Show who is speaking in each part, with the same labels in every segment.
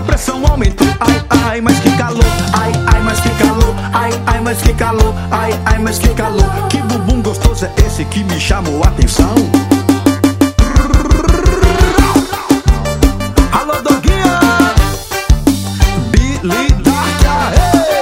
Speaker 1: a pressão aumentou. Ai, ai, mas que calor. Ai, ai, mas que calor. Ai, ai, mas que calor. Ai, ai, mas que calor. Que bumbum gostoso é esse que me chamou a atenção? Alô, Doguinha, Billy Dark,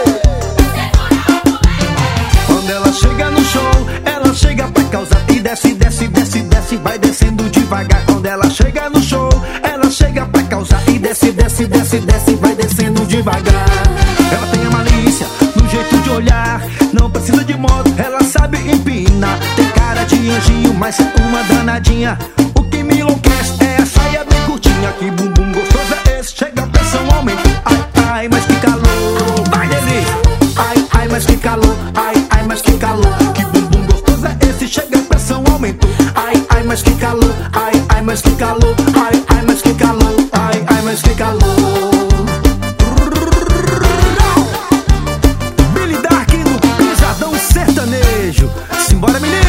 Speaker 1: quando ela chega no show, ela chega pra causar e desce, desce, desce, desce, vai descendo devagar. Quando ela chega no show, ela chega pra causar e desce, desce, desce, desce, vai descendo devagar. Ela tem a malícia no jeito de olhar, não precisa de modo, ela sabe empinar. Tem cara de anjinho, mas é uma danadinha. O que me enlouquece é a saia bem curtinha. Que bumbum gostoso é esse, chega a pressão aumentou. Ai, ai, mas que calor. Vai, delícia. Ai, ai, mas que calor. Ai, ai, mas que calor. Que bumbum gostoso é esse, chega a pressão aumentou. Ai, ai, mas que calor. Ai, ai, mas que calor. Ai, ai, mas que calor. Ai, ai, mas que calor. Billy Dark no pisadão sertanejo. Simbora, menino.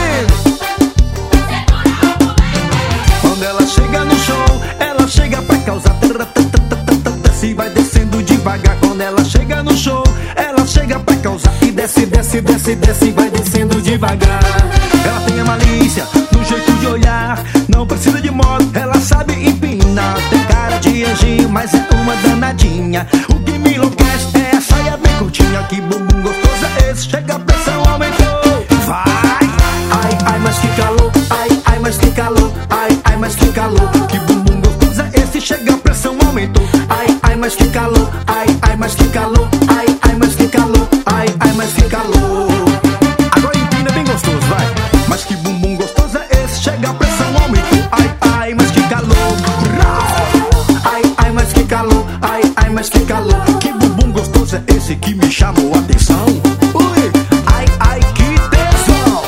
Speaker 1: Quando ela chega no show, ela chega pra causar. Se vai descendo devagar. Quando ela chega no show, ela chega pra causar e desce, desce, desce, desce, vai descendo devagar. Ela tem a malícia no jeito de olhar, não precisa de modo, ela sabe empinar. Tem cara de anjinho, mas é uma danadinha. O que me enlouquece é a saia bem curtinha. Que bumbum gostoso é esse, chega a pressão aumentou. Vai! Ai, ai, mas que calor. Ai, ai, mas que calor. Ai, ai, mas que calor. Que bumbum gostoso é esse, chega a pressão aumentou. Ai, ai, mas que calor. Ai, ai, mas que calor. Ai, ai, mas que calor. Ai, ai, mas que calor. Agora empina bem gostoso, vai. Mas que bumbum gostoso é esse, chega a pressão aumentou. Ai, ai, mas que calor. Ai, ai, mas que calor. Ai, ai, mas que calor. Que bumbum gostoso é esse que me chamou a atenção? Ui, ai, ai, que tesão.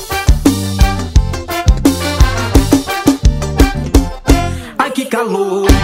Speaker 1: Ai, que calor.